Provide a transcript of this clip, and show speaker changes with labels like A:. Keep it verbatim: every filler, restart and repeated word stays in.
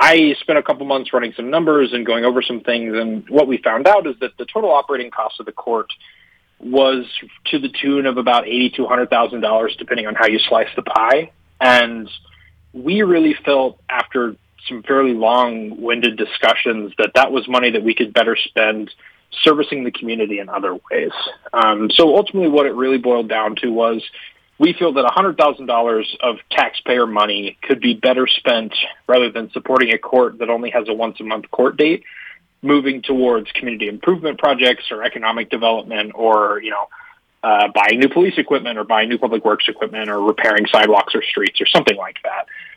A: I spent a couple months running some numbers and going over some things, and what we found out is that the total operating cost of the court was to the tune of about eighty thousand to one hundred thousand dollars, depending on how you slice the pie. And we really felt, after some fairly long-winded discussions, that that was money that we could better spend servicing the community in other ways. Um, so ultimately what it really boiled down to was, we feel that one hundred thousand dollars of taxpayer money could be better spent, rather than supporting a court that only has a once-a-month court date, moving towards community improvement projects or economic development, or, you know, uh, buying new police equipment or buying new public works equipment or repairing sidewalks or streets or something like that.